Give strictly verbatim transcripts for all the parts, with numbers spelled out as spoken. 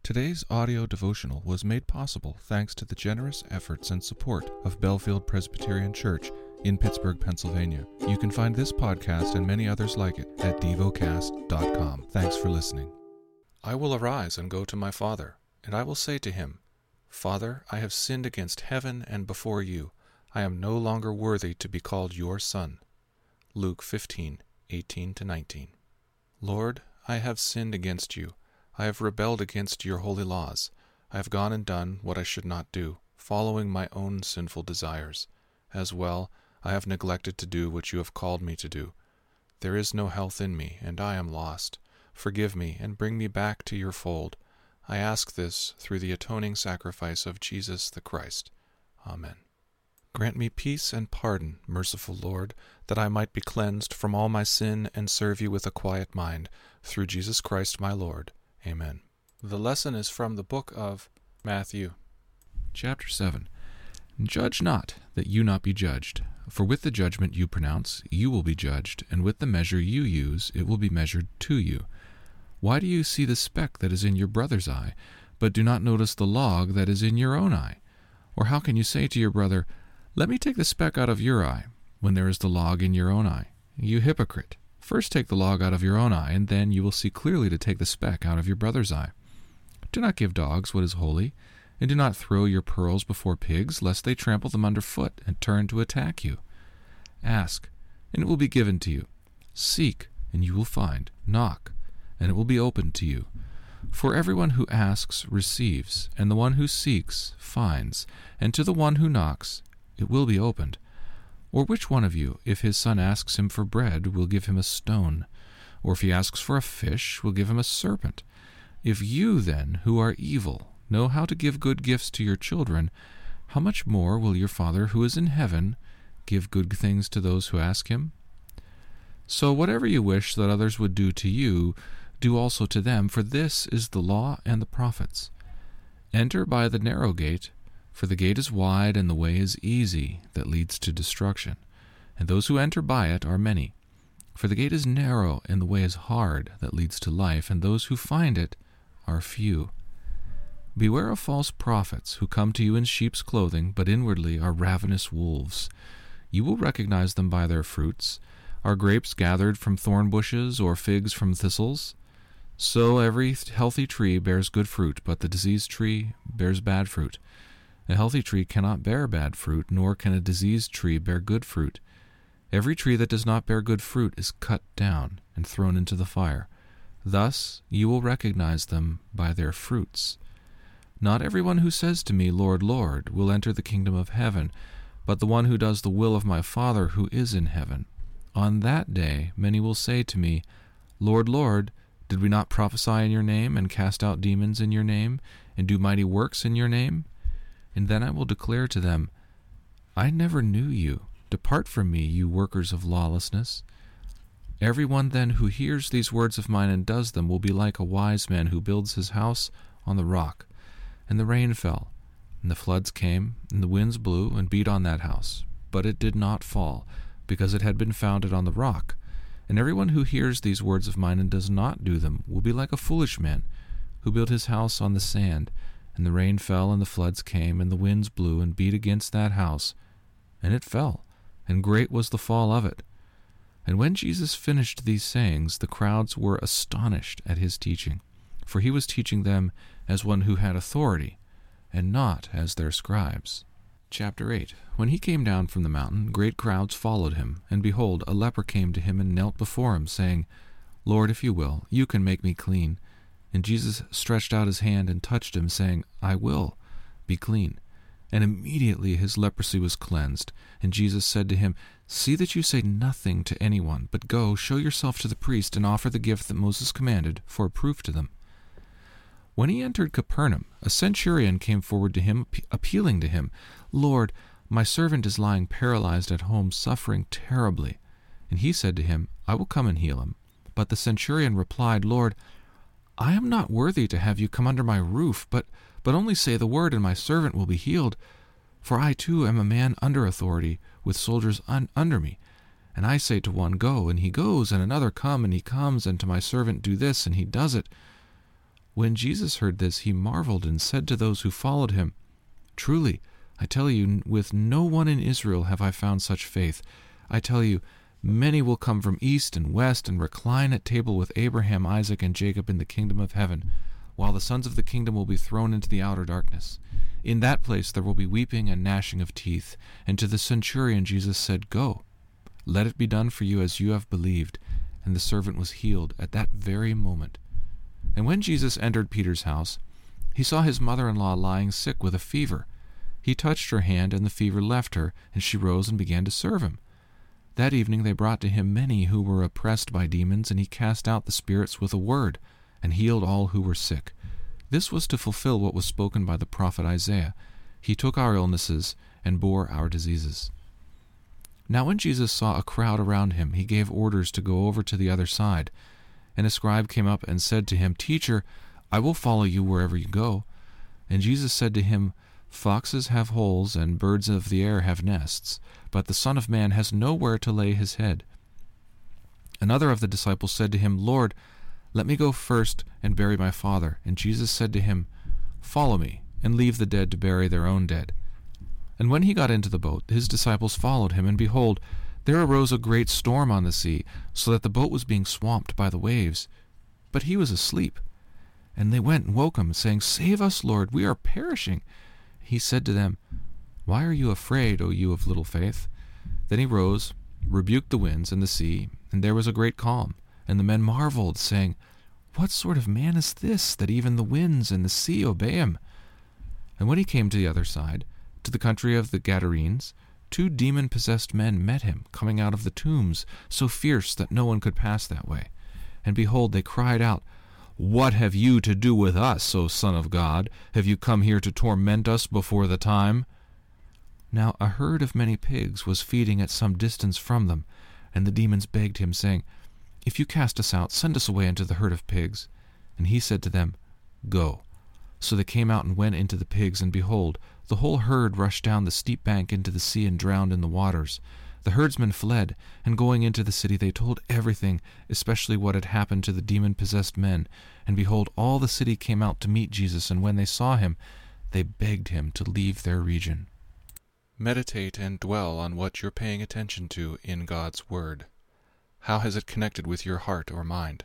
Today's audio devotional was made possible thanks to the generous efforts and support of Bellefield Presbyterian Church in Pittsburgh, Pennsylvania. You can find this podcast and many others like it at devocast dot com. Thanks for listening. I will arise and go to my father, and I will say to him, Father, I have sinned against heaven and before you. I am no longer worthy to be called your son. Luke fifteen, eighteen to nineteen. Lord, I have sinned against you. I have rebelled against your holy laws. I have gone and done what I should not do, following my own sinful desires. As well, I have neglected to do what you have called me to do. There is no health in me, and I am lost. Forgive me and bring me back to your fold. I ask this through the atoning sacrifice of Jesus the Christ. Amen. Grant me peace and pardon, merciful Lord, that I might be cleansed from all my sin and serve you with a quiet mind, through Jesus Christ my Lord. Amen. The lesson is from the book of Matthew. Chapter seven. Judge not, that you not be judged. For with the judgment you pronounce, you will be judged, and with the measure you use, it will be measured to you. Why do you see the speck that is in your brother's eye, but do not notice the log that is in your own eye? Or how can you say to your brother, Let me take the speck out of your eye, when there is the log in your own eye? You hypocrite! First take the log out of your own eye, and then you will see clearly to take the speck out of your brother's eye. Do not give dogs what is holy, and do not throw your pearls before pigs, lest they trample them under foot and turn to attack you. Ask, and it will be given to you. Seek, and you will find. Knock, and it will be opened to you. For everyone who asks receives, and the one who seeks finds, and to the one who knocks it will be opened. Or which one of you, if his son asks him for bread, will give him a stone? Or if he asks for a fish, will give him a serpent? If you then, who are evil, know how to give good gifts to your children, how much more will your Father who is in heaven give good things to those who ask him? So whatever you wish that others would do to you, do also to them, for this is the law and the prophets. Enter by the narrow gate, for the gate is wide and the way is easy that leads to destruction, and those who enter by it are many. For the gate is narrow and the way is hard that leads to life, and those who find it are few. Beware of false prophets who come to you in sheep's clothing, but inwardly are ravenous wolves. You will recognize them by their fruits. Are grapes gathered from thorn bushes, or figs from thistles? So every healthy tree bears good fruit, but the diseased tree bears bad fruit. A healthy tree cannot bear bad fruit, nor can a diseased tree bear good fruit. Every tree that does not bear good fruit is cut down and thrown into the fire. Thus you will recognize them by their fruits. Not everyone who says to me, Lord, Lord, will enter the kingdom of heaven, but the one who does the will of my Father who is in heaven. On that day many will say to me, Lord, Lord, did we not prophesy in your name, and cast out demons in your name, and do mighty works in your name? And then I will declare to them, I never knew you. Depart from me, you workers of lawlessness. Everyone then who hears these words of mine and does them will be like a wise man who builds his house on the rock. And the rain fell, and the floods came, and the winds blew and beat on that house. But it did not fall, because it had been founded on the rock. And everyone who hears these words of mine and does not do them will be like a foolish man who built his house on the sand. And the rain fell, and the floods came, and the winds blew and beat against that house, and it fell, and great was the fall of it. And when Jesus finished these sayings, the crowds were astonished at his teaching, for he was teaching them as one who had authority, and not as their scribes. Chapter eight. When he came down from the mountain, great crowds followed him, and behold, a leper came to him and knelt before him, saying, Lord, if you will, you can make me clean. And Jesus stretched out his hand and touched him, saying, I will, be clean. And immediately his leprosy was cleansed. And Jesus said to him, See that you say nothing to anyone, but go, show yourself to the priest, and offer the gift that Moses commanded for a proof to them. When he entered Capernaum, a centurion came forward to him, appealing to him, Lord, my servant is lying paralyzed at home, suffering terribly. And he said to him, I will come and heal him. But the centurion replied, Lord, I am not worthy to have you come under my roof, but, but only say the word, and my servant will be healed. For I too am a man under authority, with soldiers un- under me. And I say to one, Go, and he goes, and another, Come, and he comes, and to my servant, Do this, and he does it. When Jesus heard this, he marveled and said to those who followed him, "Truly, I tell you, with no one in Israel have I found such faith. I tell you, many will come from east and west and recline at table with Abraham, Isaac, and Jacob in the kingdom of heaven, while the sons of the kingdom will be thrown into the outer darkness. In that place there will be weeping and gnashing of teeth." And to the centurion Jesus said, "Go, let it be done for you as you have believed." And the servant was healed at that very moment. And when Jesus entered Peter's house, he saw his mother-in-law lying sick with a fever. He touched her hand, and the fever left her, and she rose and began to serve him. That evening they brought to him many who were oppressed by demons, and he cast out the spirits with a word, and healed all who were sick. This was to fulfill what was spoken by the prophet Isaiah. He took our illnesses and bore our diseases. Now when Jesus saw a crowd around him, he gave orders to go over to the other side. And a scribe came up and said to him, "Teacher, I will follow you wherever you go." And Jesus said to him, "Foxes have holes, and birds of the air have nests, but the Son of Man has nowhere to lay his head." Another of the disciples said to him, "Lord, let me go first and bury my father." And Jesus said to him, "Follow me, and leave the dead to bury their own dead." And when he got into the boat, his disciples followed him, and behold, there arose a great storm on the sea, so that the boat was being swamped by the waves. But he was asleep. And they went and woke him, saying, "Save us, Lord, we are perishing." He said to them, "Why are you afraid, O you of little faith?" Then he rose, rebuked the winds and the sea, and there was a great calm. And the men marveled, saying, "What sort of man is this, that even the winds and the sea obey him?" And when he came to the other side, to the country of the Gadarenes, two demon-possessed men met him, coming out of the tombs, so fierce that no one could pass that way. And behold, they cried out, "What have you to do with us, O Son of God? Have you come here to torment us before the time?" Now a herd of many pigs was feeding at some distance from them, and the demons begged him, saying, "If you cast us out, send us away into the herd of pigs." And he said to them, "Go." So they came out and went into the pigs, and behold, the whole herd rushed down the steep bank into the sea and drowned in the waters. The herdsmen fled, and going into the city they told everything, especially what had happened to the demon-possessed men. And behold, all the city came out to meet Jesus, and when they saw him, they begged him to leave their region. Meditate and dwell on what you're paying attention to in God's Word. How has it connected with your heart or mind?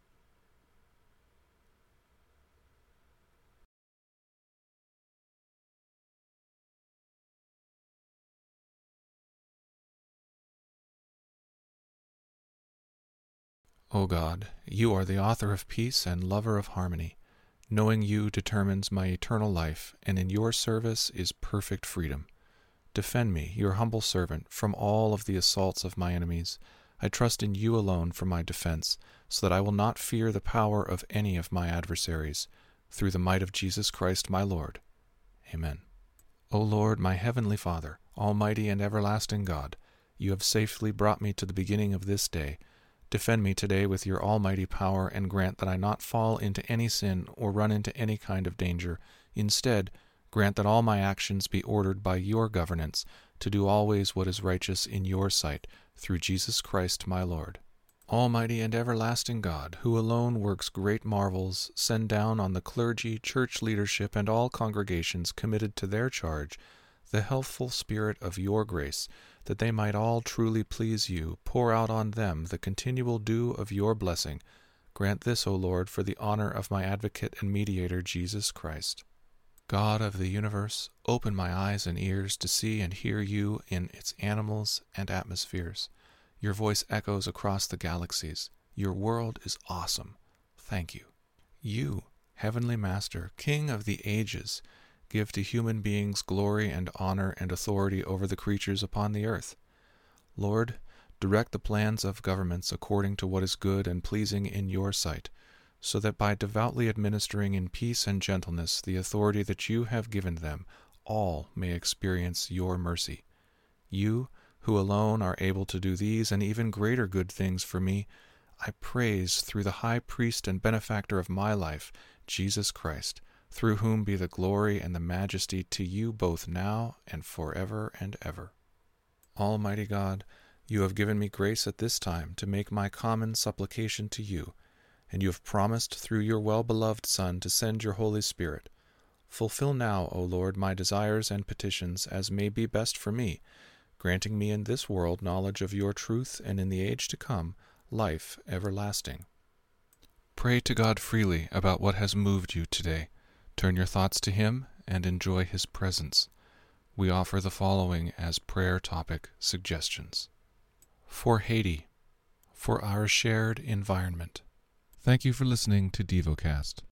O God, you are the author of peace and lover of harmony. Knowing you determines my eternal life, and in your service is perfect freedom. Defend me, your humble servant, from all of the assaults of my enemies. I trust in you alone for my defense, so that I will not fear the power of any of my adversaries. Through the might of Jesus Christ my Lord. Amen. O Lord, my heavenly Father, almighty and everlasting God, you have safely brought me to the beginning of this day. Defend me today with your almighty power, and grant that I not fall into any sin or run into any kind of danger. Instead, grant that all my actions be ordered by your governance, to do always what is righteous in your sight, through Jesus Christ my Lord. Almighty and everlasting God, who alone works great marvels, send down on the clergy, church leadership, and all congregations committed to their charge the healthful spirit of your grace, that they might all truly please you. Pour out on them the continual dew of your blessing. Grant this, O Lord, for the honor of my advocate and mediator, Jesus Christ. God of the universe, open my eyes and ears to see and hear you in its animals and atmospheres. Your voice echoes across the galaxies. Your world is awesome. Thank you. You, Heavenly Master, King of the ages, give to human beings glory and honor and authority over the creatures upon the earth. Lord, direct the plans of governments according to what is good and pleasing in your sight, so that by devoutly administering in peace and gentleness the authority that you have given them, all may experience your mercy. You, who alone are able to do these and even greater good things for me, I praise through the high priest and benefactor of my life, Jesus Christ, through whom be the glory and the majesty to you both now and forever and ever. Almighty God, you have given me grace at this time to make my common supplication to you, and you have promised through your well-beloved Son to send your Holy Spirit. Fulfill now, O Lord, my desires and petitions as may be best for me, granting me in this world knowledge of your truth, and in the age to come, life everlasting. Pray to God freely about what has moved you today. Turn your thoughts to Him and enjoy His presence. We offer the following as prayer topic suggestions. For Haiti, for our shared environment. Thank you for listening to DevoCast.